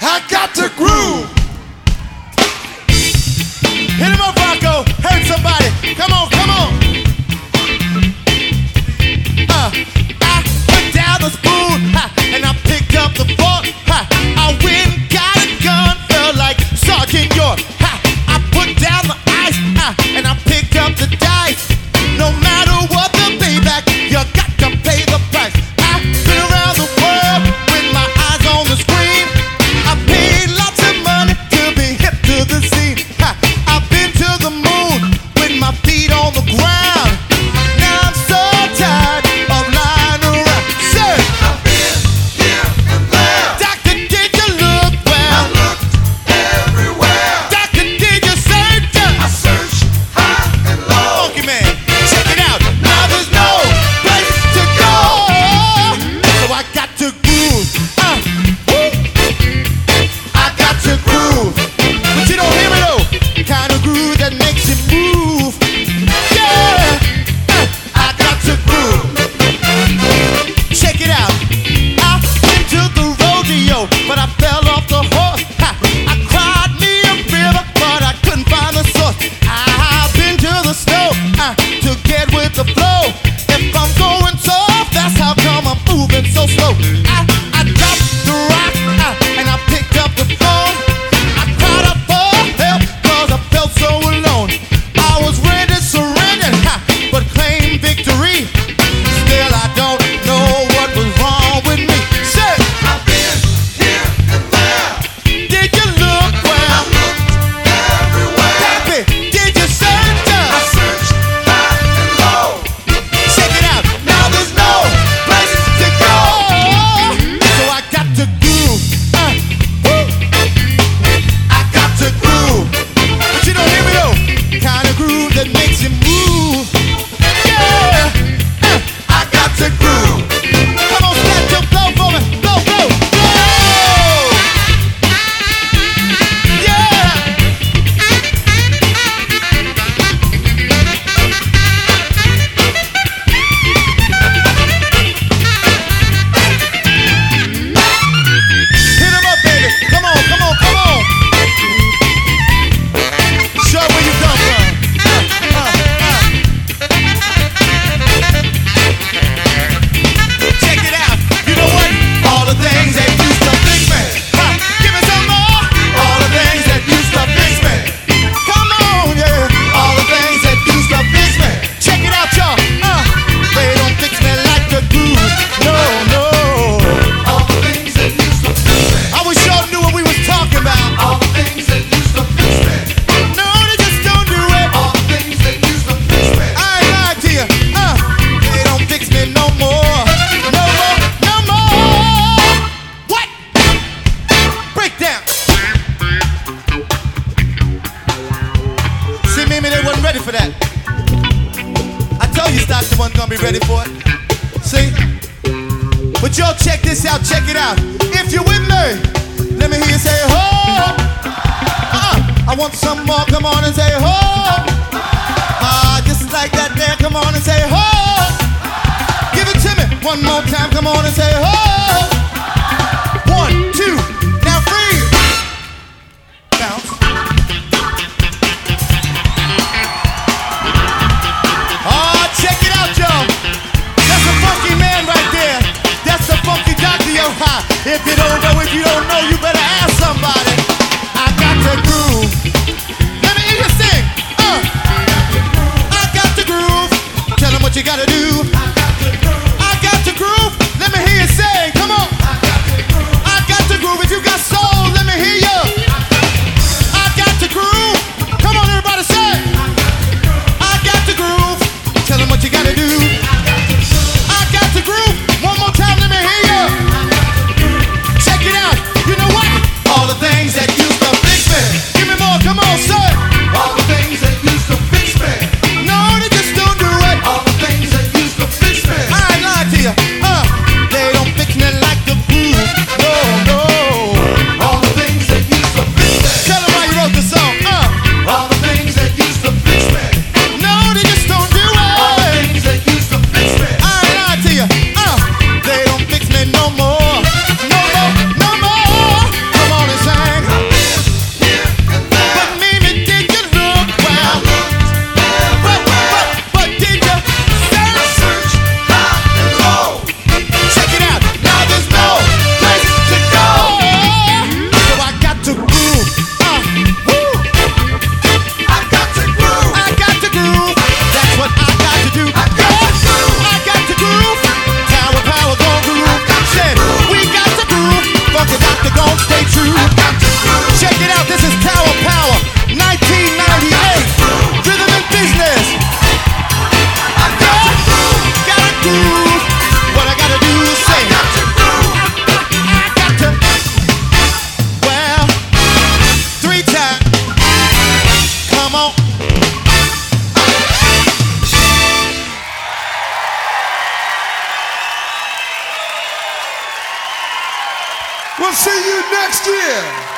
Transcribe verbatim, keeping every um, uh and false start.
I got to groove. Hit him up, Rocco. Hurt somebody. Come on, come on. Uh, I put down the spoon, ha, and I picked up the fork. Ha, I went, got a gun, felt like Sergeant York. Ha, I put down the ice, ha, and I picked up the dice. No matter what the payback, you got to pay the price. I've been around the world with my eyes on the screen. I paid lots of money to be hip to the scene. Ha, I've been to the moon with my feet on the ground. Now I'm so tired of lying around. Sir, I've been here and there. Doctor, did you look well? I looked everywhere. Doctor, did you search? I searched high and low. Funky man, check it out. Now there's no place to go, so I got to groove. Uh, woo. I got to groove, but you don't hear me though. Kind of groove that makes you move. Yeah, uh, I got to groove. Check it out. I went to the rodeo, but I fell off the horse. Ha, I cried me a river, but I couldn't find the source. I've been to the snow uh, to get with the flow. If I'm going soft, that's how come I'm moving so slow. I, I dropped the rock uh, and I picked up the phone. I cried out for help cause I felt so alone. I was ready to surrender, ha, but claim victory. Still I don't know what was wrong with me. Say, I've been here and there. did you look I well? looked everywhere. Happy, did you search? I searched high and low. Check it out. Now there's no place to go, so I got to groove. Uh, woo. I got to groove, but you don't hear me though. Kind of groove that makes you move. Yeah, uh, I got to groove. Come on, snap your flow for me. Blow, blow, blow. Yeah. Hit 'em up, baby. Come on, come on, come on. Show where you come from. Uh, uh, uh. Check it out. You know what? All the things that used to fix me. Huh, give me some more. All the things that used to fix me. Come on, yeah. All the things that used to fix me. Check it out, y'all. Uh, they don't fix me like the groove. No, no. All the things that used to fix me. I wish y'all knew what we was talking about. All the things that used to fix me. No, they just don't do it. All the things that used to fix me. I ain't lying to you. Uh, they don't fix me no more. No more, no more. What? Break down. See, maybe they wasn't ready for that. I told you Stockton wasn't gonna be ready for it. See? But y'all check this out, check it out. If you're with me, let me hear you say, ho. Uh-uh. I want some more, come on and say, ho. Ah, just like that there, come on and say, ho. Give it to me one more time, come on and say, ho. One, two, now freeze. Bounce. Ah, check it out, y'all. That's a funky man right there. That's the funky doctor, yo. Ha. If you don't know, if you don't know, you better ask somebody. I got to groove. Let me hear you sing. Uh. I got to groove. Tell them what you gotta do. I got to groove. Let me hear you sing. See you next year.